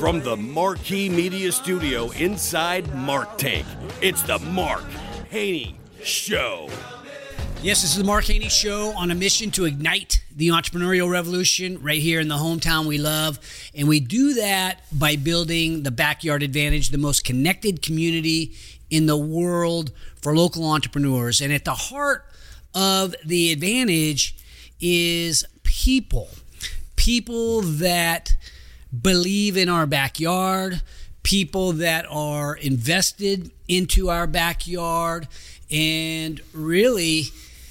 From the Marquee Media Studio inside Mark Tank, it's the Mark Haney Show. Yes, this is the Mark Haney Show on a mission to ignite the entrepreneurial revolution right here in the hometown we love. And we do that by building the Backyard Advantage, the most connected community in the world for local entrepreneurs. And at the heart of the advantage is people. People that believe in our backyard, people that are invested into our backyard, and really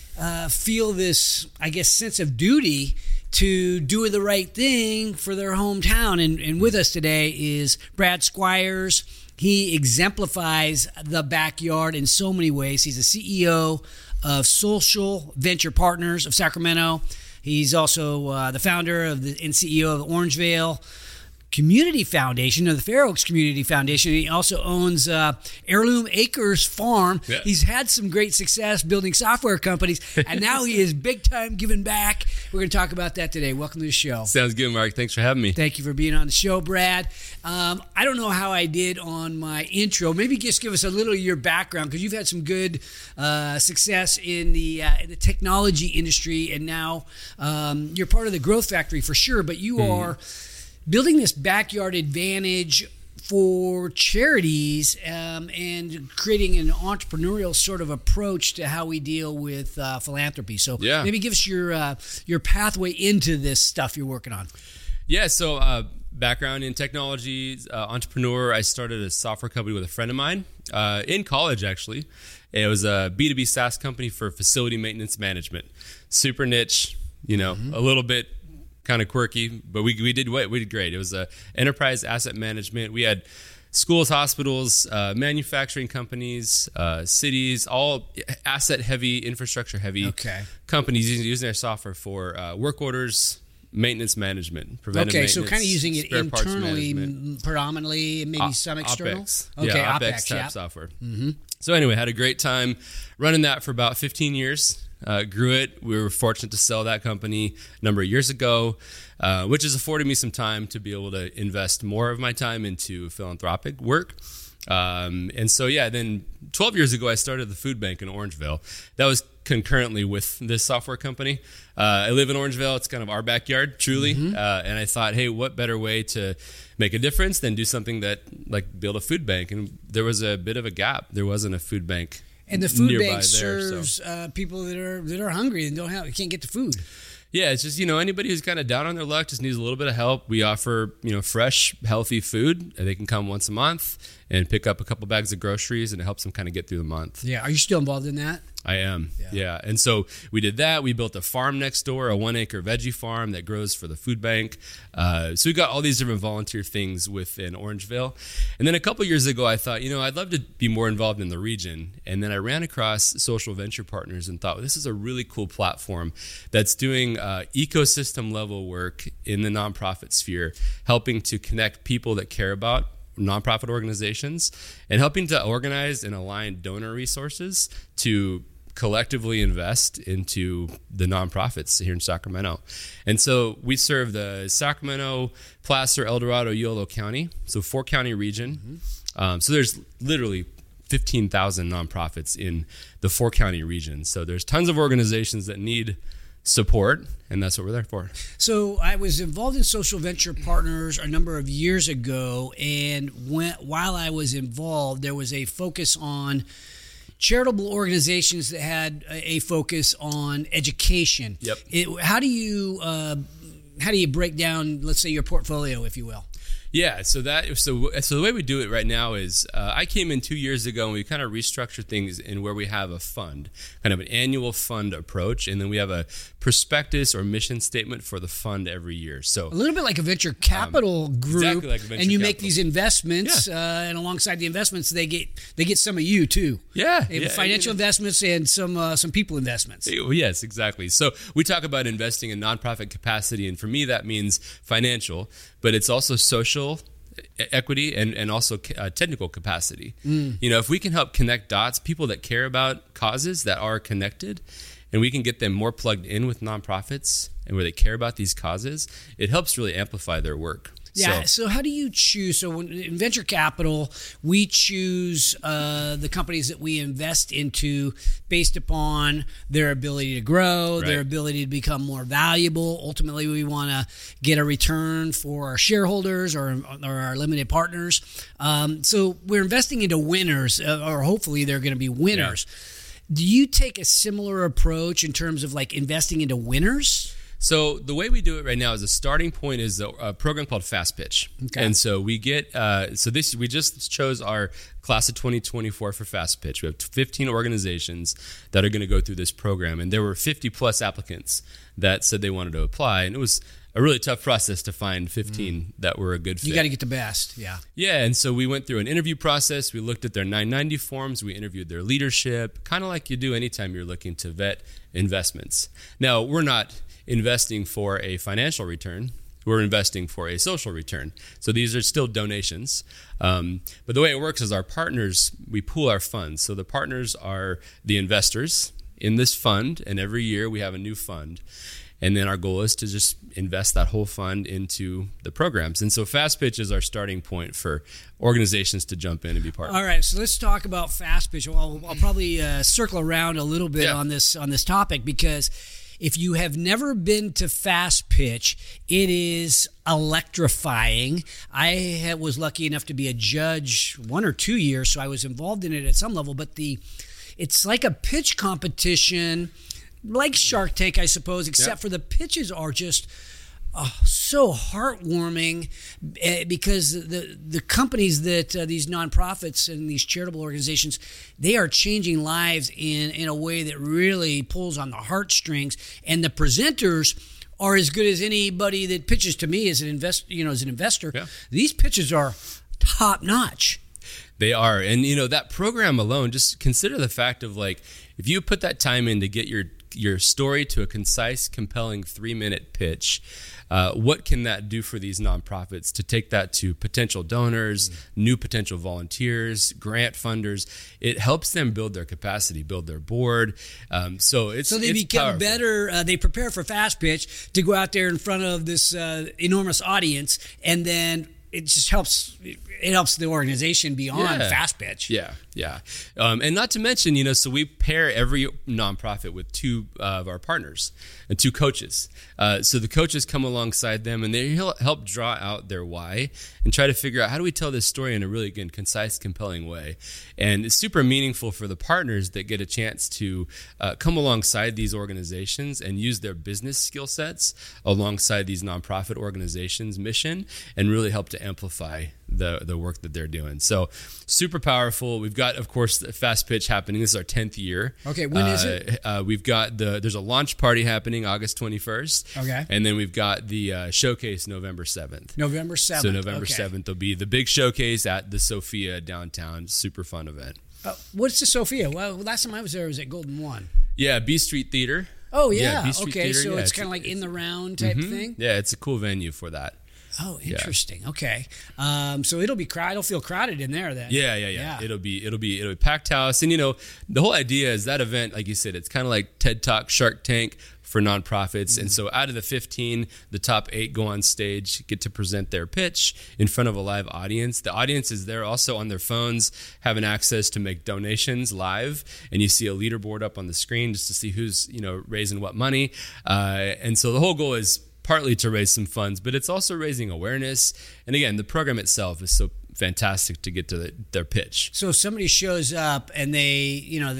feel this, I guess, sense of duty to do the right thing for their hometown. And with us today is Brad Squires. He exemplifies the backyard in so many ways. He's the CEO of Social Venture Partners of Sacramento. He's also the founder of and CEO of the Orangevale Community Foundation, of the Fair Oaks Community Foundation. He also owns Heirloom Acres Farm. Yeah. He's had some great success building software companies, and now he is big time giving back. We're going to talk about that today. Welcome to the show. Sounds good, Mark. Thanks for having me. Thank you for being on the show, Brad. I don't know how I did on my intro. Maybe just give us a little of your background, because you've had some good success in the technology industry, and now you're part of the Growth Factory for sure, but you are building this Backyard Advantage for charities and creating an entrepreneurial sort of approach to how we deal with philanthropy. So maybe give us your pathway into this stuff you're working on. Yeah, so background in technology, entrepreneur. I started a software company with a friend of mine in college, actually. It was a B2B SaaS company for facility maintenance management. Super niche, a little bit kind of quirky, but we did great. It was enterprise asset management. We had schools, hospitals, manufacturing companies, cities, all asset heavy, infrastructure heavy companies using their software for work orders, maintenance management, preventive maintenance. So kind of using it internally predominantly, and maybe some external? OpEx. OpEx type software. Mm-hmm. So anyway, had a great time running that for about 15 years. Grew it. We were fortunate to sell that company a number of years ago, which has afforded me some time to be able to invest more of my time into philanthropic work. And so, then 12 years ago, I started the food bank in Orangevale. That was concurrently with this software company. I live in Orangevale. It's kind of our backyard, truly. Mm-hmm. And I thought, hey, what better way to make a difference than do something that, like, build a food bank? And there was a bit of a gap. There wasn't a food bank. And the food bank serves people that are hungry and can't get the food. Yeah, it's just, anybody who's kind of down on their luck just needs a little bit of help. We offer, fresh, healthy food. They can come once a month and pick up a couple bags of groceries, and it helps them kind of get through the month. Yeah. Are you still involved in that? I am. Yeah. And so we did that. We built a farm next door, a 1-acre veggie farm that grows for the food bank. So we got all these different volunteer things within Orangevale. And then a couple years ago, I thought, I'd love to be more involved in the region. And then I ran across Social Venture Partners and thought, this is a really cool platform that's doing ecosystem level work in the nonprofit sphere, helping to connect people that care about nonprofit organizations and helping to organize and align donor resources to collectively invest into the nonprofits here in Sacramento. And so we serve the Sacramento, Placer, El Dorado, Yolo County, so 4-county region. Mm-hmm. So there's literally 15,000 nonprofits in the 4-county region. So there's tons of organizations that need support, and that's what we're there for. So I was involved in Social Venture Partners a number of years ago, and while I was involved, there was a focus on charitable organizations that had a focus on education. Yep. How do you break down, let's say, your portfolio, if you will? Yeah, so the way we do it right now is I came in 2 years ago and we kind of restructured things in where we have a fund, kind of an annual fund approach, and then we have a prospectus or mission statement for the fund every year. So a little bit like a venture capital group, exactly like a venture and you capital. Make these investments, and alongside the investments, they get some of you too. Financial investments and some people investments. Yes, exactly. So we talk about investing in nonprofit capacity, and for me that means financial, but it's also social equity and also technical capacity. If we can help connect dots, people that care about causes that are connected, and we can get them more plugged in with nonprofits and where they care about these causes, it helps really amplify their work. Yeah. So how do you choose? So in venture capital, we choose the companies that we invest into based upon their ability to grow, their ability to become more valuable. Ultimately, we want to get a return for our shareholders or our limited partners. So we're investing into winners, or hopefully they're going to be winners. Yeah. Do you take a similar approach in terms of like investing into winners? So the way we do it right now is the starting point is a program called Fast Pitch. Okay. And so we get, we just chose our class of 2024 for Fast Pitch. We have 15 organizations that are going to go through this program. And there were 50 plus applicants that said they wanted to apply. And it was a really tough process to find 15 that were a good fit. You got to get the best. Yeah. Yeah. And so we went through an interview process. We looked at their 990 forms. We interviewed their leadership, kind of like you do anytime you're looking to vet investments. Now, we're not investing for a financial return. We're investing for a social return. So these are still donations. But the way it works is our partners, we pool our funds. So the partners are the investors in this fund, and every year we have a new fund. And then our goal is to just invest that whole fund into the programs. And so Fast Pitch is our starting point for organizations to jump in and be part of. All right, so let's talk about Fast Pitch. Well, I'll probably circle around a little bit on this topic, because if you have never been to Fast Pitch, it is electrifying. I was lucky enough to be a judge 1 or 2 years, so I was involved in it at some level. But it's like a pitch competition, like Shark Tank, I suppose, except for the pitches are just so heartwarming, because the companies that these nonprofits and these charitable organizations, they are changing lives in a way that really pulls on the heartstrings, and the presenters are as good as anybody that pitches to me as an investor. Yeah. These pitches are top notch. They are. And that program alone, just consider the fact of, like, if you put that time in to get your story to a concise, compelling 3-minute pitch, what can that do for these nonprofits to take that to potential donors, new potential volunteers, grant funders? It helps them build their capacity, build their board. So they become powerful. Better. They prepare for Fast Pitch to go out there in front of this enormous audience, and then it just helps. It helps the organization beyond Fast Pitch. Yeah. And not to mention, so we pair every nonprofit with 2 of our partners and 2 coaches. So the coaches come alongside them, and they help draw out their why and try to figure out, how do we tell this story in a really good, concise, compelling way? And it's super meaningful for the partners that get a chance to come alongside these organizations and use their business skill sets alongside these nonprofit organizations' mission, and really help to amplify the work that they're doing. So super powerful. We've got, of course, the Fast Pitch happening. This is our 10th year. Okay, when is it? We've got there's a launch party happening August 21st. Okay. And then we've got the showcase November 7th. November 7th. So November 7th will be the big showcase at the Sophia downtown. Super fun event. What's the Sophia? Well, last time I was there, was at Golden One. Yeah, B Street Theater. Oh, yeah. B Street Theater. So it's kind of like in the round type thing? Yeah, it's a cool venue for that. Oh, interesting. Yeah. Okay. So it'll feel crowded in there then. Yeah. It'll be a packed house. And the whole idea is that event, like you said, it's kind of like TED Talk, Shark Tank for nonprofits. And so out of the 15, the top 8 go on stage, get to present their pitch in front of a live audience. The audience is there also on their phones, having access to make donations live. And you see a leaderboard up on the screen just to see who's, raising what money. And so the whole goal is partly to raise some funds, but it's also raising awareness. And again, the program itself is so fantastic to get to their pitch. So if somebody shows up and they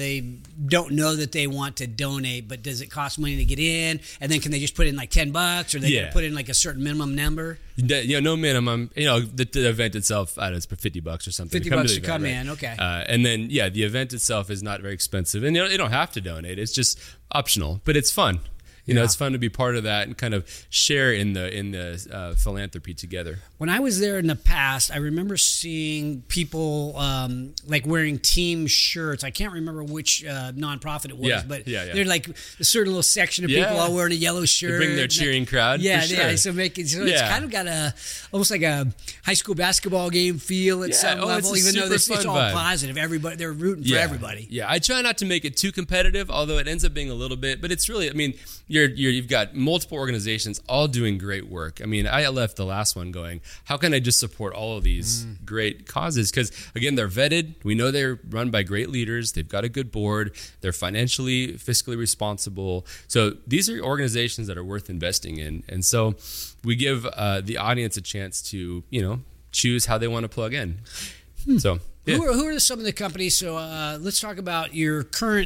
don't know that they want to donate, but does it cost money to get in? And then can they just put in like $10, or they can put in like a certain minimum number? No minimum. The event itself, I don't know, it's for $50 or something. $50 to come in, okay. And then the event itself is not very expensive, and you don't have to donate. It's just optional, but it's fun. It's fun to be part of that and kind of share in the philanthropy together. When I was there in the past, I remember seeing people like wearing team shirts. I can't remember which nonprofit it was, but they're like a certain little section of people all wearing a yellow shirt. They bring their cheering crowd. Yeah. So it's kind of got almost like a high school basketball game feel at some level, even though it's all vibe. Positive. Everybody, they're rooting for everybody. Yeah, I try not to make it too competitive, although it ends up being a little bit. But it's really, you've got multiple organizations all doing great work. I mean, I left the last one going, how can I just support all of these great causes? Because again, they're vetted. We know they're run by great leaders. They've got a good board. They're financially, fiscally responsible. So these are organizations that are worth investing in. And so we give the audience a chance to, choose how they want to plug in. So yeah. Who are some of the companies? So let's talk about your current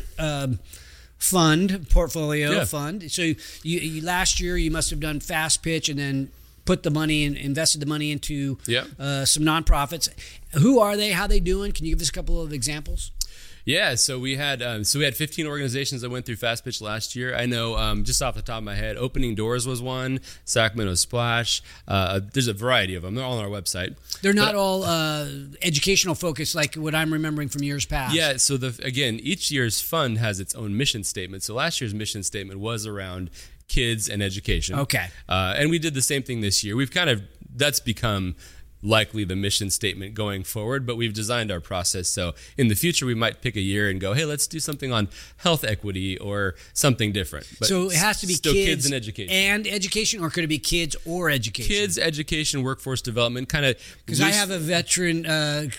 portfolio fund. So you last year you must have done Fast Pitch and then put the money and invested the money into some nonprofits. Who are they? How are they doing? Can you give us a couple of examples? Yeah, so we had 15 organizations that went through Fast Pitch last year. I know just off the top of my head, Opening Doors was one, Sacramento Splash. There's a variety of them. They're all on our website. They're not all educational focused like what I'm remembering from years past. Yeah, so each year's fund has its own mission statement. So last year's mission statement was around kids and education. Okay. And we did the same thing this year. That's become likely the mission statement going forward, but we've designed our process so in the future we might pick a year and go, hey, let's do something on health equity or something different. But so it has to be still kids and education. And education, or could it be kids or education? Kids, education, workforce development, kind of. Because I have a veteran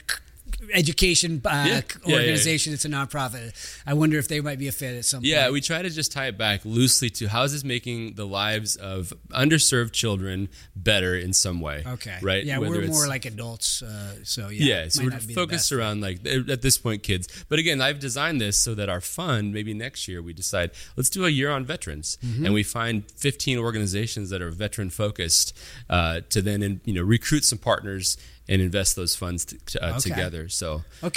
education organization. It's a nonprofit. I wonder if they might be a fit at some point. Yeah, we try to just tie it back loosely to how is this making the lives of underserved children better in some way. Okay. Right? Yeah, Whether we're more like adults. So we're focused around at this point kids. But again, I've designed this so that our fund, maybe next year we decide, let's do a year on veterans. Mm-hmm. And we find 15 organizations that are veteran focused to then recruit some partners and invest those funds together. So I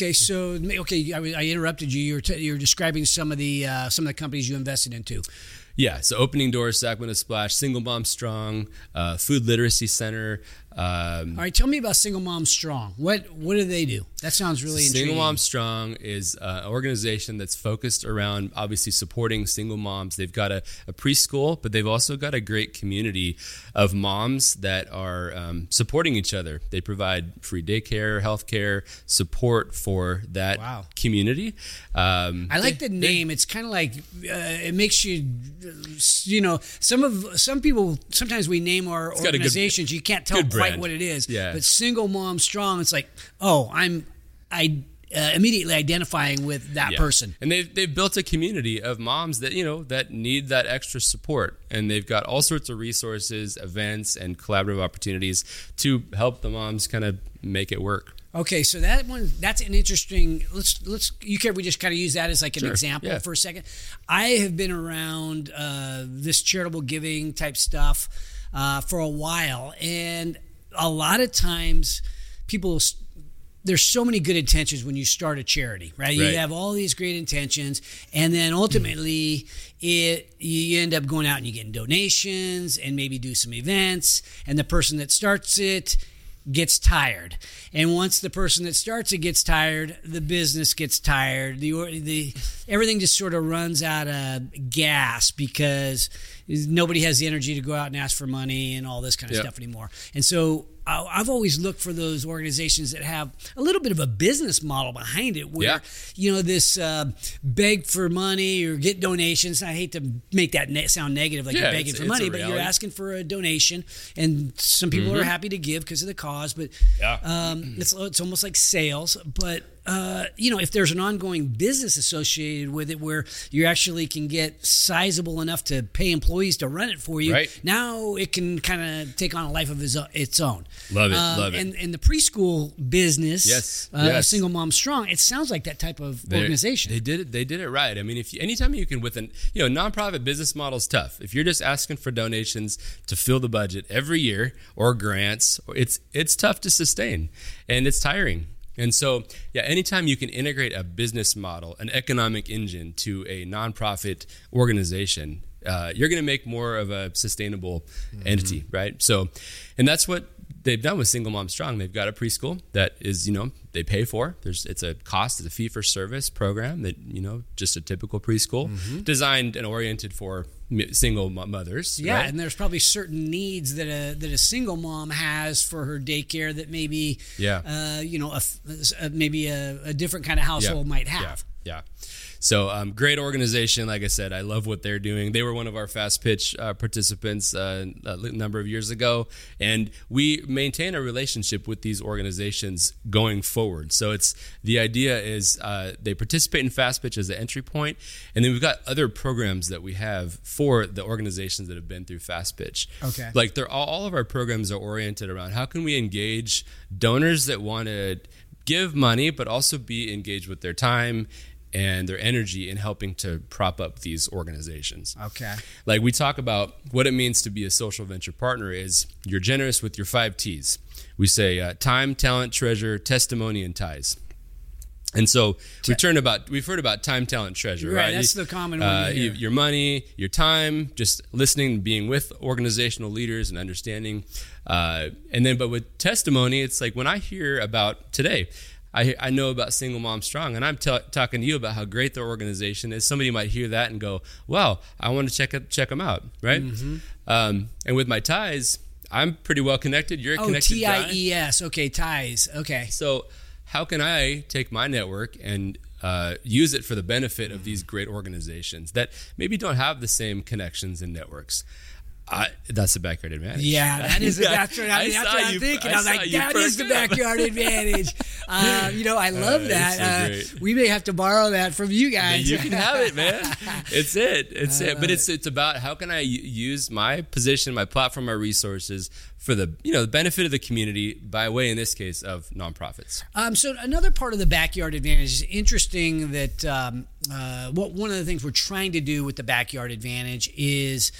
interrupted you. You were describing some of the companies you invested into. Yeah, so Opening Doors, Sacramento Splash, Single Mom Strong, Food Literacy Center. All right, tell me about Single Mom Strong. What do they do? That sounds really intriguing. Single Mom Strong is an organization that's focused around obviously supporting single moms. They've got a preschool, but they've also got a great community of moms that are supporting each other. They provide free daycare, healthcare, support for that community. I like the name. It's kind of like it makes you, some people, sometimes we name our organizations, you can't tell quite what it is. Yeah. But Single Mom Strong, it's like, I immediately identifying with that person. And they've built a community of moms that that need that extra support, and they've got all sorts of resources, events, and collaborative opportunities to help the moms kind of make it work. Okay, so that's an interesting. We just kind of use that as like an example for a second. I have been around this charitable giving type stuff for a while, and a lot of times people. There's so many good intentions when you start a charity, right? You have all these great intentions, and then ultimately you end up going out and you get donations and maybe do some events, and the person that starts it gets tired. And once the person that starts it gets tired, the business gets tired. The everything just sort of runs out of gas because nobody has the energy to go out and ask for money and all this kind of stuff anymore. And so I've always looked for those organizations that have a little bit of a business model behind it where, this beg for money or get donations. I hate to make that sound negative, like you're begging for money, but you're asking for a donation. And some people are happy to give because of the cause, but it's almost like sales. But if there's an ongoing business associated with it where you actually can get sizable enough to pay employees to run it for you, now it can kind of take on a life of its own. Love it. And the preschool business, Single Mom Strong, it sounds like that type of organization. They did it right. I mean, anytime you can nonprofit business model is tough. If you're just asking for donations to fill the budget every year or grants, it's tough to sustain and it's tiring. And so, anytime you can integrate a business model, an economic engine to a nonprofit organization, you're going to make more of a sustainable entity, right? So, and that's what they've done with Single Mom Strong. They've got a preschool that is, they pay for. It's a cost, it's a fee-for-service program that, just a typical preschool, designed and oriented for single mothers. Yeah, right? And there's probably certain needs that a single mom has for her daycare that maybe, maybe a different kind of household might have. Yeah. So great organization. Like I said, I love what they're doing. They were one of our Fast Pitch participants a number of years ago. And we maintain a relationship with these organizations going forward. So the idea is they participate in Fast Pitch as an entry point. And then we've got other programs that we have for the organizations that have been through Fast Pitch. Okay. Like all of our programs are oriented around how can we engage donors that want to give money, but also be engaged with their time and their energy in helping to prop up these organizations. Okay. Like we talk about what it means to be a social venture partner is you're generous with your 5 T's. We say time, talent, treasure, testimony, and ties. And so we've heard about time, talent, treasure, right? That's the common one. Your money, your time, just listening, being with organizational leaders and understanding. But with testimony, it's like when I hear about today, I know about Single Mom Strong, and I'm talking to you about how great their organization is. Somebody might hear that and go, "Wow, I want to check them out," right? Mm-hmm. And with my ties, I'm pretty well connected. You're a connected guy. TIES. Okay, ties. Okay. So how can I take my network and use it for the benefit of these great organizations that maybe don't have the same connections and networks? That's the backyard advantage. Yeah, that is. That's what I'm thinking. I'm like, that is the backyard advantage. I love that. So we may have to borrow that from you guys. You can have it, man. It's it. But it's about how can I use my position, my platform, my resources for the benefit of the community by way, in this case, of nonprofits. So another part of the backyard advantage is interesting that one of the things we're trying to do with the backyard advantage is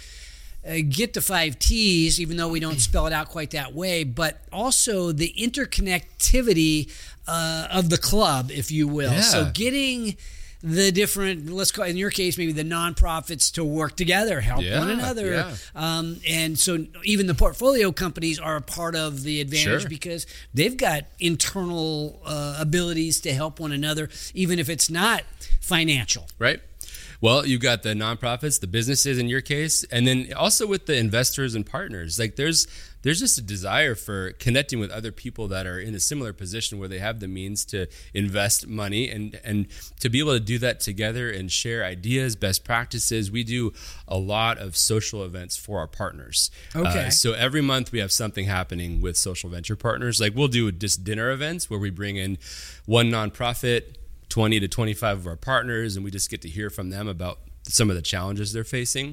get the 5 T's, even though we don't spell it out quite that way, but also the interconnectivity of the club, if you will. Yeah. So getting the different, let's call it, in your case, maybe the nonprofits to work together, help one another. Yeah. And so even the portfolio companies are a part of the advantage because they've got internal abilities to help one another, even if it's not financial. Right. Well, you've got the nonprofits, the businesses in your case, and then also with the investors and partners. Like there's just a desire for connecting with other people that are in a similar position where they have the means to invest money and to be able to do that together and share ideas, best practices. We do a lot of social events for our partners. Okay. So every month we have something happening with social venture partners. Like we'll do just dinner events where we bring in one nonprofit, 20 to 25 of our partners, and we just get to hear from them about some of the challenges they're facing.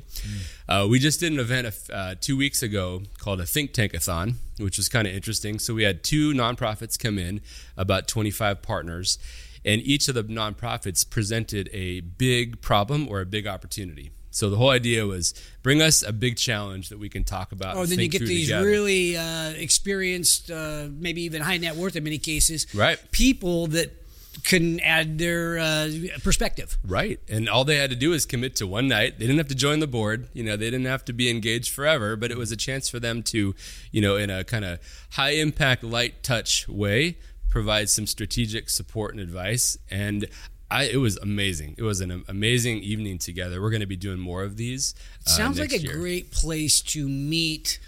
We just did an event 2 weeks ago called a Think Tankathon, which was kind of interesting. So we had 2 nonprofits come in, about 25 partners, and each of the nonprofits presented a big problem or a big opportunity. So the whole idea was bring us a big challenge that we can talk about. Oh, and then think you get through these together. really experienced, maybe even high net worth in many cases, people that can add their perspective. Right. And all they had to do was commit to one night. They didn't have to join the board. They didn't have to be engaged forever, but it was a chance for them to, in a kind of high impact, light touch way, provide some strategic support and advice. And it was amazing. It was an amazing evening together. We're going to be doing more of these. Sounds like a great place to meet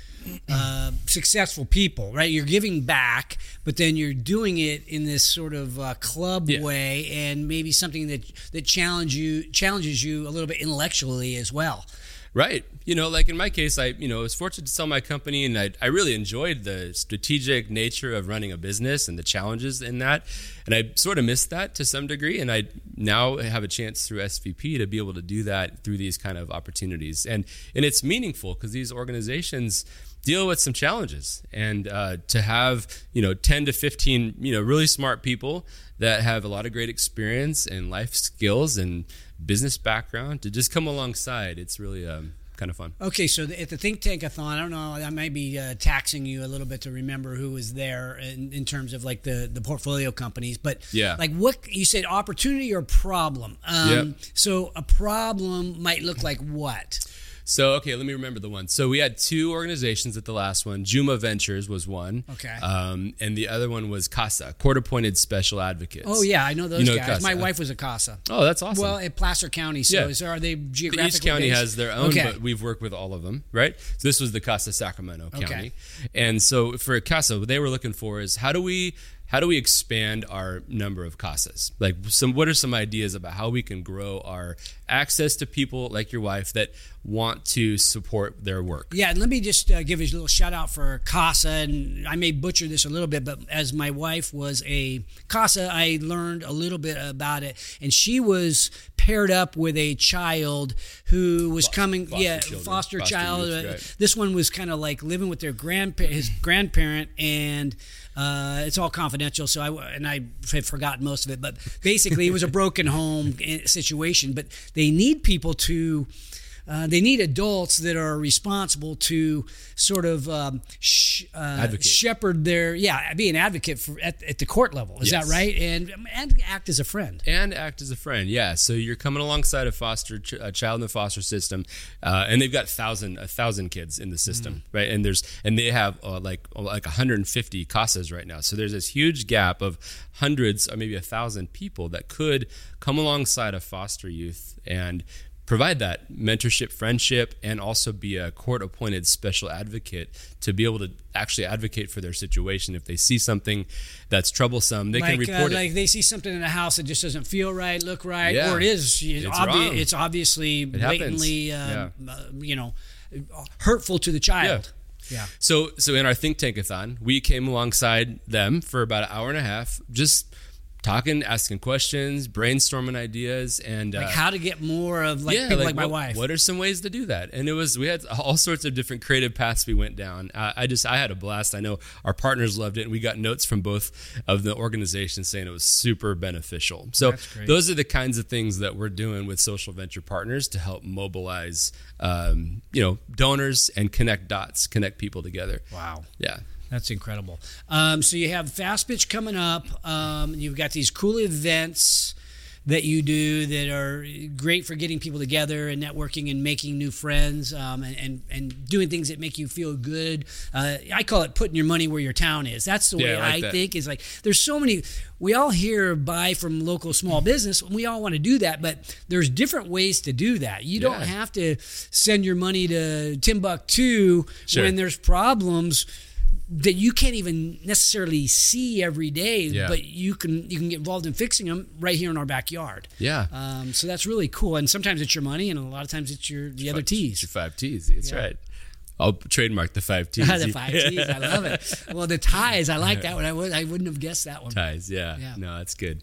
successful people, right? You're giving back, but then you're doing it in this sort of club way, and maybe something that challenges you a little bit intellectually as well. Right. Like in my case, I was fortunate to sell my company, and I really enjoyed the strategic nature of running a business and the challenges in that. And I sort of missed that to some degree. And I now have a chance through SVP to be able to do that through these kind of opportunities. And it's meaningful because these organizations deal with some challenges, and to have 10 to 15 really smart people that have a lot of great experience and life skills and business background to just come alongside, it's really kind of fun. Okay, so at the Think Tankathon, I don't know, I might be taxing you a little bit to remember who was there in terms of like the portfolio companies, but like what you said, opportunity or problem. So a problem might look like what? So, okay, let me remember the one. So we had 2 organizations at the last one. Juma Ventures was one. Okay. And the other one was CASA, Court-Appointed Special Advocates. Oh, yeah, I know those guys. CASA. My wife was a CASA. Oh, that's awesome. Well, at Placer County. So are they geographically Each county based? has their own, but we've worked with all of them, right? So this was the CASA Sacramento County. And so for CASA, what they were looking for is how do we how do we expand our number of casas? Like, what are some ideas about how we can grow our access to people like your wife that want to support their work? Yeah, and let me just give you a little shout out for CASA, and I may butcher this a little bit, but as my wife was a CASA, I learned a little bit about it, and she was paired up with a child who was foster child. Youth, right. This one was kind of like living with their his grandparent, and it's all confidential, so I have forgotten most of it, but basically it was a broken home situation, but they need people to they need adults that are responsible to sort of shepherd be an advocate at the court level. Is that right? And act as a friend. And act as a friend, yeah. So you're coming alongside a child in the foster system, and they've got 1,000 kids in the system, right? And they have like 150 casas right now. So there's this huge gap of hundreds or maybe 1,000 people that could come alongside a foster youth and provide that mentorship, friendship, and also be a court-appointed special advocate to be able to actually advocate for their situation. If they see something that's troublesome, they can report it. Like they see something in the house that just doesn't feel right, look right, Yeah. or it's obviously blatantly, hurtful to the child. Yeah. So in our think tankathon, we came alongside them for about an hour and a half, just talking, asking questions, brainstorming ideas, and like how to get more of people like my wife. What are some ways to do that? And we had all sorts of different creative paths we went down. I had a blast. I know our partners loved it, and we got notes from both of the organizations saying it was super beneficial. So those are the kinds of things that we're doing with Social Venture Partners to help mobilize, donors and connect dots, connect people together. Wow. Yeah. That's incredible. So you have Fast Pitch coming up. You've got these cool events that you do that are great for getting people together and networking and making new friends, and doing things that make you feel good. I call it putting your money where your town is. That's the way I think. Is like there's so many. We all hear buy from local small business. And we all want to do that, but there's different ways to do that. You don't have to send your money to Timbuktu when there's problems that you can't even necessarily see every day, but you can get involved in fixing them right here in our backyard. Yeah. So that's really cool. And sometimes it's your money, and a lot of times it's the other T's. It's your 5 T's. That's right. I'll trademark the 5 T's. The 5 T's. I love it. Well, the ties. I like that one. I wouldn't have guessed that one. Ties. Yeah. No, that's good.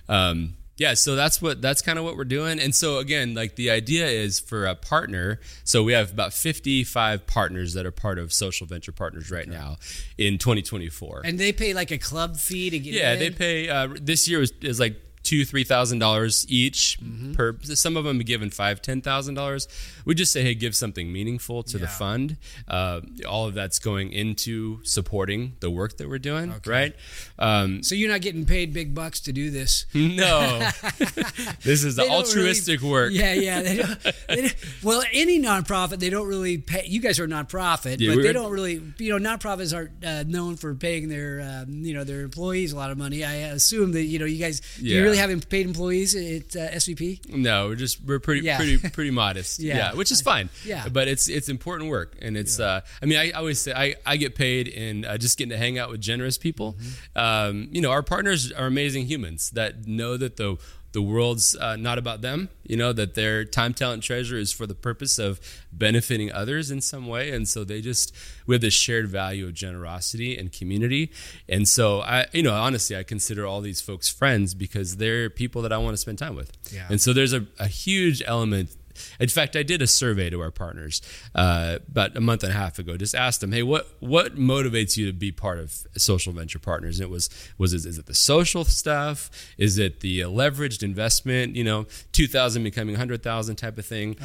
So that's kind of what we're doing. And so again, like the idea is for a partner. So we have about 55 partners that are part of Social Venture Partners right now in 2024. And they pay like a club fee to get in? Yeah, they pay, this year is like $2,000-$3,000 each per. Some of them are given $5,000-$10,000. We just say, hey, give something meaningful to the fund. All of that's going into supporting the work that we're doing, right? So you're not getting paid big bucks to do this? No, this is the altruistic work. Yeah. They don't, well, any nonprofit, they don't really pay. You guys are a nonprofit, but they don't really. Nonprofits aren't known for paying their their employees a lot of money. I assume that you guys. You really having paid employees at SVP? No, we're pretty modest. Which is fine. Yeah, but it's important work, and it's. I always say I get paid in just getting to hang out with generous people. Our partners are amazing humans that know that the world's not about them. That their time, talent, treasure is for the purpose of benefiting others in some way, and so we have this shared value of generosity and community. And so honestly, I consider all these folks friends because they're people that I want to spend time with. Yeah. And so there's a huge element. In fact, I did a survey to our partners about a month and a half ago. Just asked them, hey, what motivates you to be part of Social Venture Partners? And is it the social stuff? Is it the leveraged investment? 2,000 becoming 100,000 type of thing?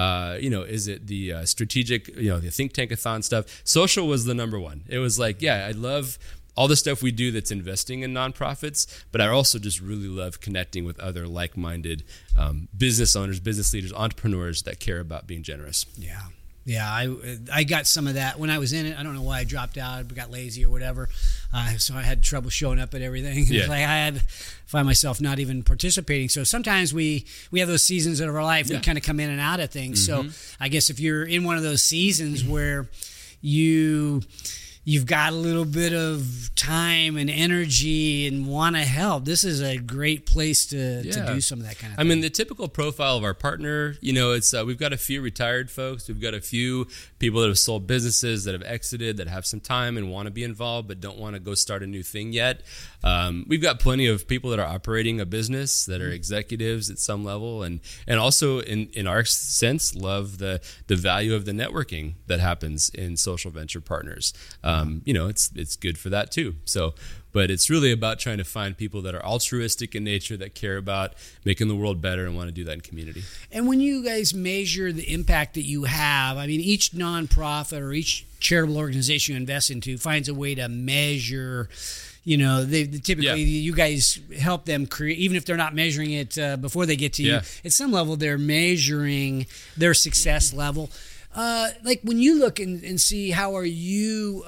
Is it the strategic? The think tankathon stuff? Social was the number one. It was like, I love all the stuff we do that's investing in nonprofits, but I also just really love connecting with other like-minded business owners, business leaders, entrepreneurs that care about being generous. Yeah, I got some of that when I was in it. I don't know why I dropped out. I got lazy or whatever. So I had trouble showing up at everything. Yeah. I find myself not even participating. So sometimes we have those seasons of our life. We kind of come in and out of things. So I guess if you're in one of those seasons where you you've got a little bit of time and energy and want to help, this is a great place to do some of that kind of thing. I mean, the typical profile of our partner, it's we've got a few retired folks. We've got a few people that have sold businesses, that have exited, that have some time and want to be involved but don't want to go start a new thing yet. We've got plenty of people that are operating a business, that are executives at some level, and also in our sense love the value of the networking that happens in social venture partners. It's good for that too. So, but it's really about trying to find people that are altruistic in nature, that care about making the world better and want to do that in community. And when you guys measure the impact that you have, I mean, each nonprofit or each charitable organization you invest into finds a way to measure. They typically you guys help them create, even if they're not measuring it before they get to you. At some level, they're measuring their success level. Like when you look and see how are you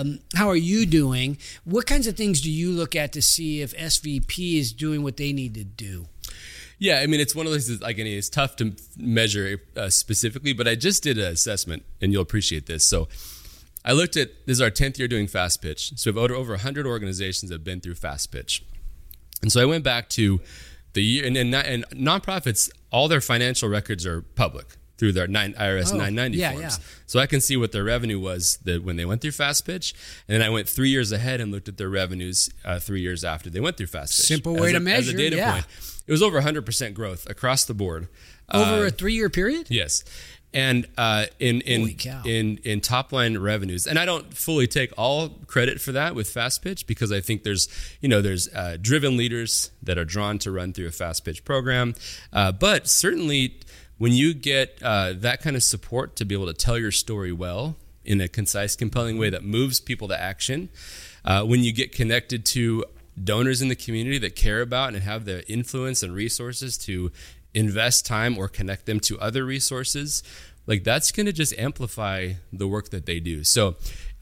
doing, what kinds of things do you look at to see if SVP is doing what they need to do? Yeah, I mean, it's one of those, it's tough to measure specifically, but I just did an assessment, and you'll appreciate this. So I looked at, this is our 10th year doing Fast Pitch. So we have over 100 organizations that have been through Fast Pitch. And so I went back to the year, and nonprofits, all their financial records are public through their IRS 990 forms. Yeah. So I can see what their revenue was when they went through Fast Pitch. And then I went 3 years ahead and looked at their revenues 3 years after they went through Fast Pitch. Simple way to measure. As a data point. It was over 100% growth across the board. Over a 3-year period? Yes. And in top line revenues, and I don't fully take all credit for that with Fast Pitch, because I think there's driven leaders that are drawn to run through a Fast Pitch program, but certainly when you get that kind of support to be able to tell your story well in a concise, compelling way that moves people to action, when you get connected to donors in the community that care about and have the influence and resources to invest time or connect them to other resources, like that's going to just amplify the work that they do. So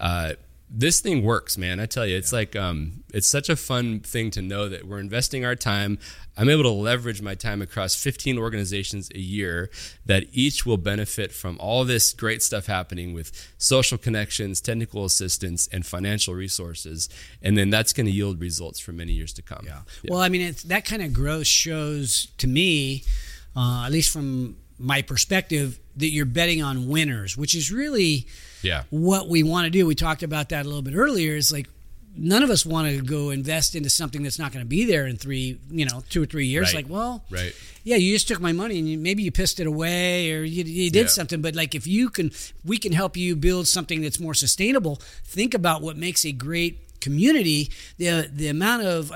this thing works, man. I tell you, it's like it's such a fun thing to know that we're investing our time. I'm able to leverage my time across 15 organizations a year that each will benefit from all this great stuff happening with social connections, technical assistance, and financial resources. And then that's going to yield results for many years to come. Yeah. Well, I mean, that kind of growth shows to me, at least from my perspective, that you're betting on winners, which is really what we want to do. We talked about that a little bit earlier. It's like none of us want to go invest into something that's not going to be there in 2 or 3 years. Right. Like, yeah, you just took my money and maybe you pissed it away or you did something. But like, if we can help you build something that's more sustainable. Think about what makes a great community. The amount of,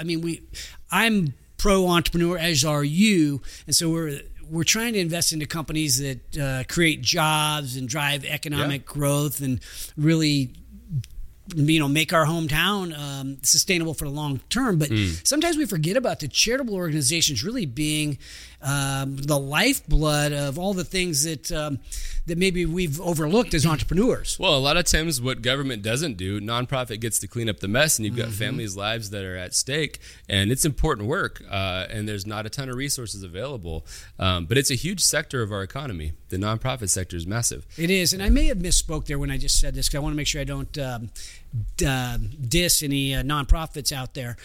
I'm pro entrepreneur, as are you, and so we're trying to invest into companies that create jobs and drive economic growth and really, make our hometown sustainable for the long term. But sometimes we forget about the charitable organizations really being the lifeblood of all the things that maybe we've overlooked as entrepreneurs. Well, a lot of times what government doesn't do, nonprofit gets to clean up the mess, and you've got families' lives that are at stake, and it's important work, and there's not a ton of resources available. But it's a huge sector of our economy. The nonprofit sector is massive. It is, and I may have misspoke there when I just said this, because I want to make sure I don't diss any nonprofits out there.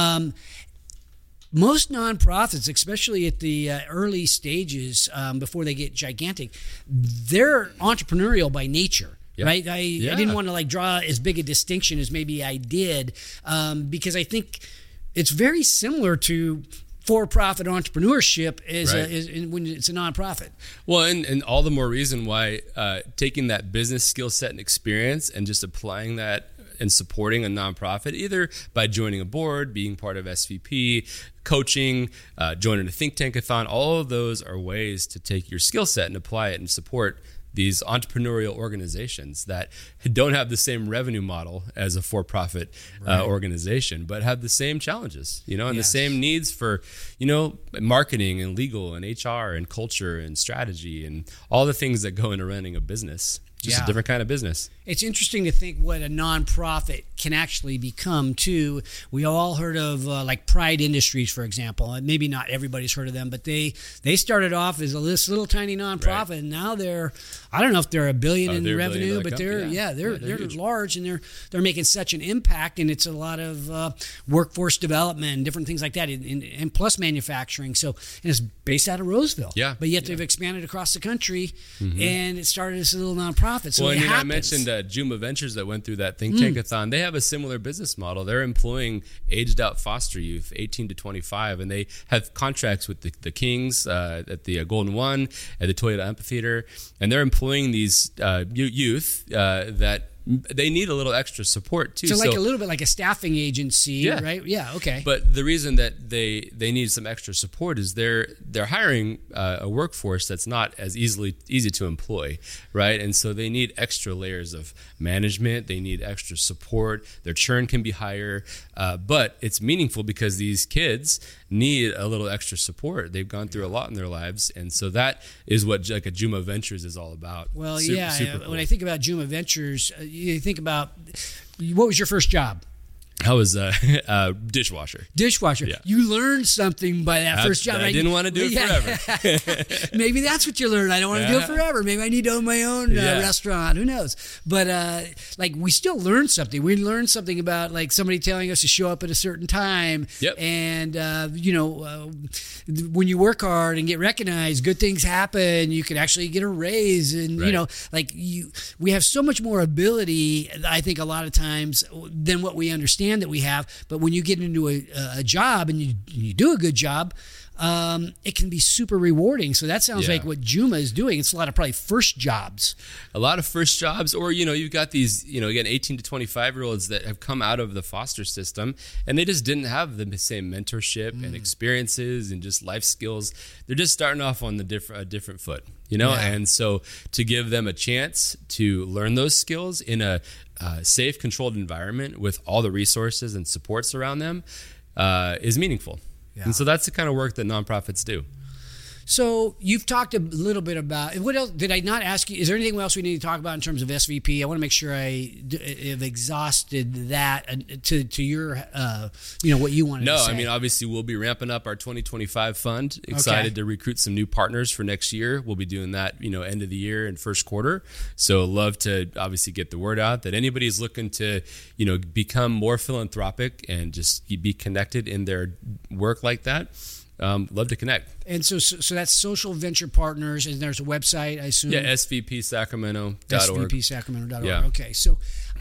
Most nonprofits, especially at the early stages before they get gigantic, they're entrepreneurial by nature. Yeah. Right? I didn't want to draw as big a distinction as maybe I did, because I think it's very similar to for-profit entrepreneurship is when it's a nonprofit. Well, and all the more reason why taking that business skill set and experience and just applying that and supporting a nonprofit, either by joining a board, being part of SVP, coaching, joining a think tankathon, all of those are ways to take your skill set and apply it and support these entrepreneurial organizations that don't have the same revenue model as a for-profit organization, but have the same challenges, and the same needs for, marketing and legal and HR and culture and strategy and all the things that go into running a business. Just a different kind of business. It's interesting to think what a nonprofit can actually become, too. We all heard of like Pride Industries, for example. And maybe not everybody's heard of them, but they started off as this little tiny nonprofit, right. And now they're, I don't know if they're $1 billion in revenue, but they're large, and they're making such an impact, and it's a lot of workforce development and different things like that, and plus manufacturing. So, and it's based out of Roseville. Yeah. But yet they've expanded across the country, and it started as a little nonprofit. So I mentioned Juma Ventures that went through that think tankathon. They have a similar business model. They're employing aged out foster youth, 18 to 25, and they have contracts with the Kings at the Golden One, at the Toyota Amphitheater, and they're employing these youth that they need a little extra support too. So like a little bit like a staffing agency, right? Yeah, okay. But the reason that they need some extra support is they're hiring a workforce that's not as easy to employ, right? And so they need extra layers of management. They need extra support. Their churn can be higher, but it's meaningful because these kids need a little extra support. They've gone through a lot in their lives, and so that is what like a Juma Ventures is all about. Well, super cool. When I think about Juma Ventures, you think about, what was your first job? I was a dishwasher. Dishwasher. Yeah. You learned something by that first job. I didn't want to do it forever. Maybe that's what you learned. I don't want to do it forever. Maybe I need to own my own restaurant. Who knows? But like we still learned something. We learned something about like somebody telling us to show up at a certain time. Yep. And when you work hard and get recognized, good things happen. You can actually get a raise, and we have so much more ability, I think, a lot of times than what we understand that we have. But when you get into a job and you do a good job, it can be super rewarding. So that sounds like what Juma is doing. It's a lot of probably first jobs. A lot of first jobs, or you've got these, again, 18 to 25-year-olds that have come out of the foster system, and they just didn't have the same mentorship and experiences and just life skills. They're just starting off on a different foot, And so to give them a chance to learn those skills in a safe, controlled environment with all the resources and supports around them is meaningful. Yeah. And so that's the kind of work that nonprofits do. So you've talked a little bit about, what else did I not ask you? Is there anything else we need to talk about in terms of SVP? I want to make sure I have exhausted that to your, what you wanted to say. No, I mean, obviously we'll be ramping up our 2025 fund. Excited to recruit some new partners for next year. We'll be doing that, end of the year and first quarter. So love to obviously get the word out that anybody's looking to, become more philanthropic and just be connected in their work like that. Love to connect. And so that's Social Venture Partners, and there's a website, I assume? Yeah, svpsacramento.org. svpsacramento.org. Yeah. Okay. So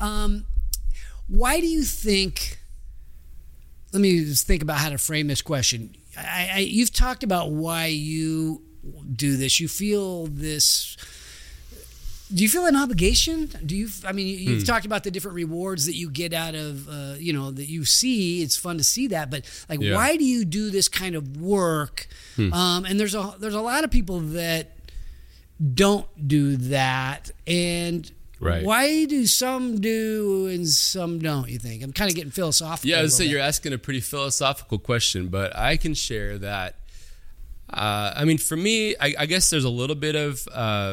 why do you think, let me just think about how to frame this question. You've talked about why you do this. You feel this... Do you feel an obligation? You've talked about the different rewards that you get out of, that you see. It's fun to see that, but why do you do this kind of work? And there's a lot of people that don't do that, and why do some do and some don't? You think? I'm kind of getting philosophical. Yeah, I would say you're asking a pretty philosophical question, but I can share that. For me, I guess there's a little bit of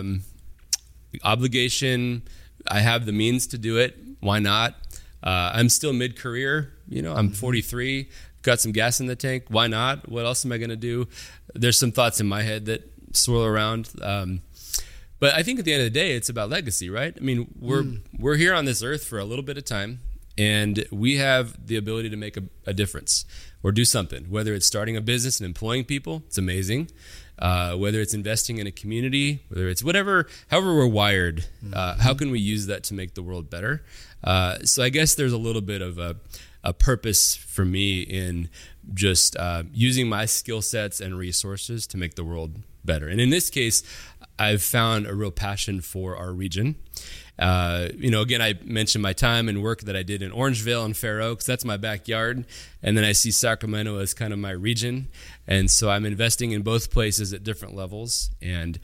obligation. I have the means to do it. Why not? I'm still mid-career. I'm 43. Got some gas in the tank. Why not? What else am I going to do? There's some thoughts in my head that swirl around. But I think at the end of the day, it's about legacy, right? I mean, we're here on this earth for a little bit of time, and we have the ability to make a difference or do something. Whether it's starting a business and employing people, it's amazing. Whether it's investing in a community, whether it's however we're wired, how can we use that to make the world better? So I guess there's a little bit of a purpose for me in just using my skill sets and resources to make the world better. And in this case, I've found a real passion for our region. Again, I mentioned my time and work that I did in Orangevale and Fair Oaks. That's my backyard. And then I see Sacramento as kind of my region. And so I'm investing in both places at different levels. And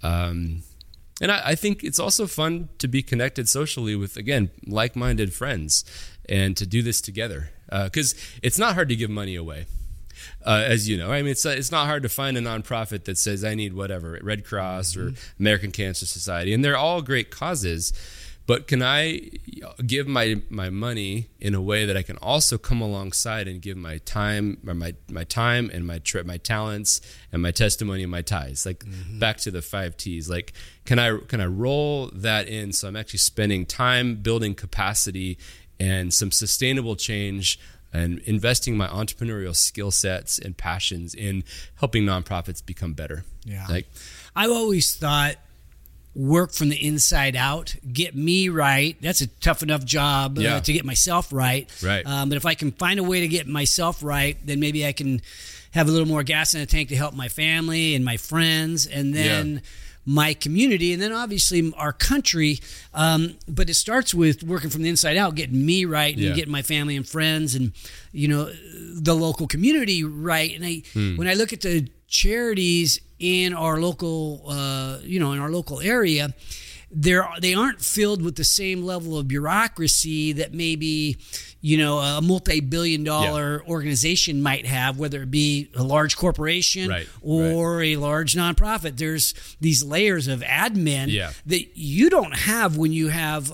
I think it's also fun to be connected socially with, again, like-minded friends and to do this together. Because it's not hard to give money away. As you know, it's not hard to find a nonprofit that says I need whatever, Red Cross or American Cancer Society, and they're all great causes. but can I give my money in a way that I can also come alongside and give my time, or my time and my talents and my testimony and my ties, like back to the 5 T's. Like, can I roll that in so I'm actually spending time building capacity and some sustainable change and investing my entrepreneurial skill sets and passions in helping nonprofits become better. Yeah. Like, I've always thought work from the inside out, get me right. That's a tough enough job to get myself right. Right. But if I can find a way to get myself right, then maybe I can have a little more gas in the tank to help my family and my friends, and then my community, and then obviously our country. But it starts with working from the inside out, getting me right, and getting my family and friends and, the local community right. And when I look at the charities in our local, in our local area, they aren't filled with the same level of bureaucracy that maybe, a multi-billion-dollar organization might have, whether it be a large corporation or a large nonprofit. There's these layers of admin that you don't have when you have,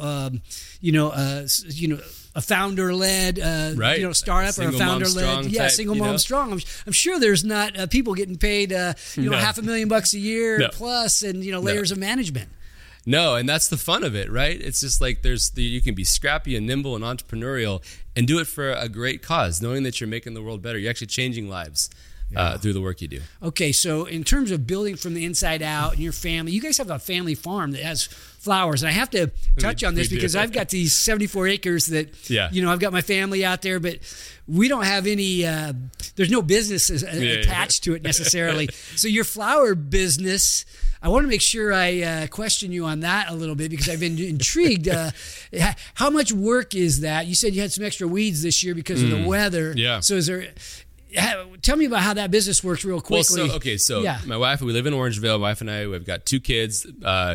a founder-led, startup, or a founder-led, single mom strong. I'm sure there's not people getting paid, $500,000 a year plus, and layers of management. No, and that's the fun of it, right? It's just like you can be scrappy and nimble and entrepreneurial and do it for a great cause, knowing that you're making the world better. You're actually changing lives through the work you do. Okay, so in terms of building from the inside out and your family, you guys have a family farm that has flowers. And I have to touch on this because I've got these 74 acres that, I've got my family out there, but we don't have any, there's no business attached to it necessarily. So your flower business, I want to make sure I question you on that a little bit because I've been intrigued. How much work is that? You said you had some extra weeds this year because of the weather. Yeah. So tell me about how that business works real quickly. Well, my wife, we live in Orangevale. My wife and I, we've got 2 kids. About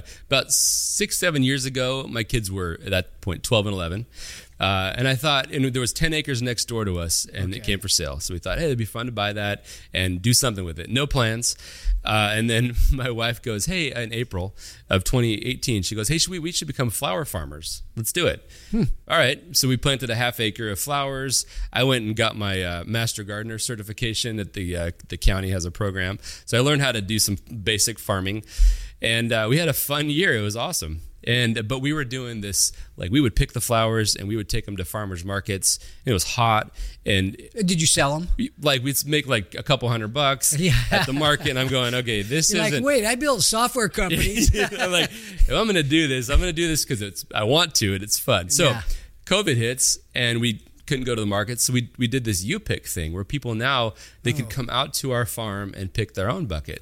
6-7 years ago, my kids were at that point 12 and 11. And I thought, there was 10 acres next door to us, and it came for sale. So we thought, hey, it'd be fun to buy that and do something with it. No plans. And then my wife goes, hey, in April of 2018, she goes, hey, we should become flower farmers. Let's do it. All right. So we planted a 1/2 acre of flowers. I went and got my Master Gardener certification that the county has a program. So I learned how to do some basic farming. And we had a fun year. It was awesome. But we were doing this, like we would pick the flowers and we would take them to farmers markets. It was hot. And did you sell them? Like we'd make like a couple $100 at the market. And I'm going, okay, this You're isn't. Like, wait, I built software companies. I'm like, if I'm going to do this, I'm going to do this because I want to and it's fun. So COVID hits and we couldn't go to the market. So we did this U-Pick thing where people now, they could come out to our farm and pick their own bucket.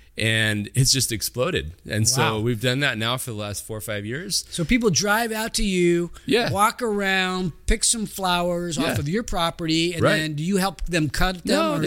And it's just exploded. And so we've done that now for the last 4 or 5 years. So people drive out to you, walk around, pick some flowers off of your property, and then do you help them cut them? No,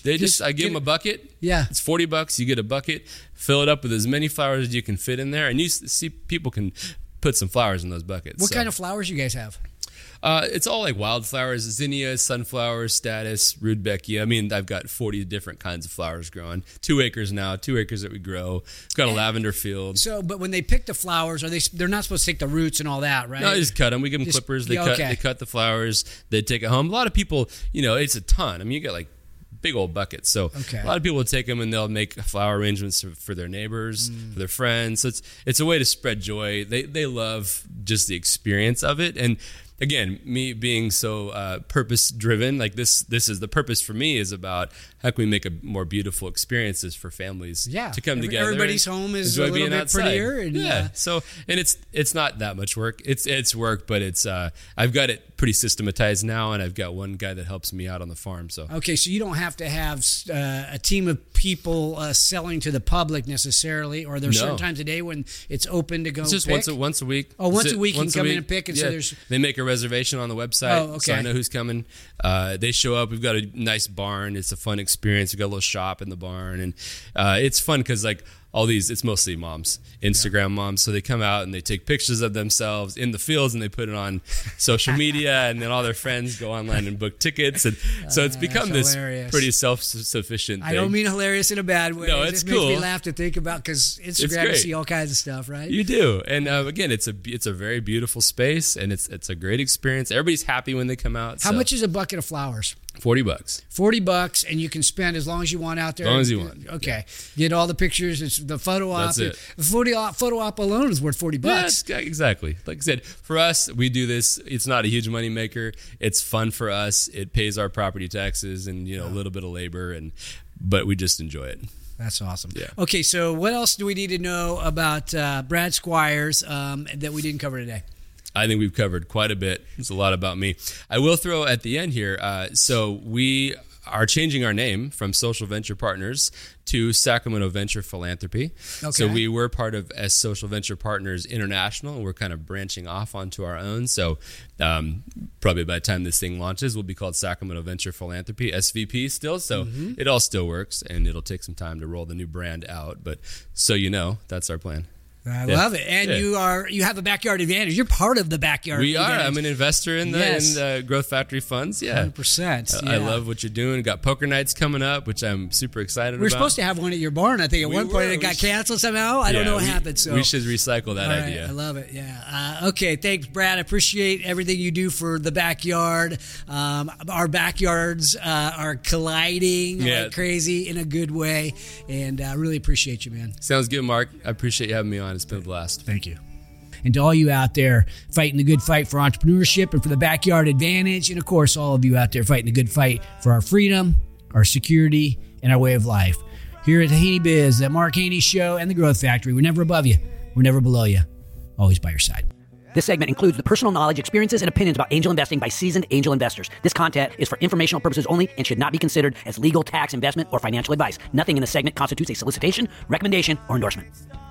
I give them a bucket. Yeah. It's $40. You get a bucket, fill it up with as many flowers as you can fit in there. And you see people can put some flowers in those buckets. What kind of flowers you guys have? It's all like wildflowers, zinnias, sunflowers, statice, rudbeckia. I mean, I've got 40 different kinds of flowers growing. 2 acres now, 2 acres that we grow. We've got a lavender field. So, but when they pick the flowers, they're not supposed to take the roots and all that, right? No, they just cut them. We give them clippers. They cut the flowers. They take it home. A lot of people, it's a ton. I mean, you get like big old buckets. So a lot of people will take them and they'll make flower arrangements for their neighbors, for their friends. So it's a way to spread joy. They love just the experience of it. And again, me being so purpose-driven, like this is the purpose for me is about how can we make a more beautiful experiences for families to come together. Everybody's home is a little bit prettier. And, So, and it's not that much work. It's work, but it's I've got it pretty systematized now, and I've got one guy that helps me out on the farm. So okay, so you don't have to have a team of people selling to the public necessarily, or there's certain times a day when it's open to go. It's just pick? once a week. Oh, once a week you can come in and pick, and so there's they make a reservation on the website, so I know who's coming. They show up. We've got a nice barn. It's a fun experience. We've got a little shop in the barn, and it's fun because like all these, it's mostly moms, Instagram moms. So they come out and they take pictures of themselves in the fields and they put it on social media, and then all their friends go online and book tickets. And so it's become this pretty self-sufficient thing. I don't mean hilarious in a bad way. No, it's it cool. makes me laugh to think about, because Instagram, you see all kinds of stuff, right? You do. And again, it's a very beautiful space, and it's a great experience. Everybody's happy when they come out. How much is a bucket of flowers? $40. $40, and you can spend as long as you want out there. As long as you want. Okay. Get all the pictures. It's the photo op. That's it. The photo op alone is worth $40. Yeah, exactly. Like I said, for us, we do this. It's not a huge money maker. It's fun for us. It pays our property taxes and a little bit of labor, but we just enjoy it. That's awesome. Yeah. Okay, so what else do we need to know about Brad Squires that we didn't cover today? I think we've covered quite a bit. It's a lot about me. I will throw at the end here. So we are changing our name from Social Venture Partners to Sacramento Venture Philanthropy. Okay. So we were part of Social Venture Partners International, and we're kind of branching off onto our own. So probably by the time this thing launches, we'll be called Sacramento Venture Philanthropy, SVP still. So it all still works, and it'll take some time to roll the new brand out. But so that's our plan. I love it. And you have a backyard advantage. You're part of the backyard advantage. I'm an investor in the Growth Factory funds. Yeah. 100%. I love what you're doing. Got poker nights coming up, which I'm super excited about. We're supposed to have one at your barn, I think, at one point. It got canceled somehow. I don't know what happened. So we should recycle that idea. I love it. Yeah. Okay. Thanks, Brad. I appreciate everything you do for the backyard. Our backyards are colliding like crazy in a good way. And I really appreciate you, man. Sounds good, Mark. I appreciate you having me on. It's been a blast. Thank you. And to all you out there fighting the good fight for entrepreneurship and for the backyard advantage, and of course, all of you out there fighting the good fight for our freedom, our security, and our way of life. Here at the Haney Biz, the Mark Haney Show, and the Growth Factory, we're never above you. We're never below you. Always by your side. This segment includes the personal knowledge, experiences, and opinions about angel investing by seasoned angel investors. This content is for informational purposes only and should not be considered as legal, tax, investment, or financial advice. Nothing in the segment constitutes a solicitation, recommendation, or endorsement.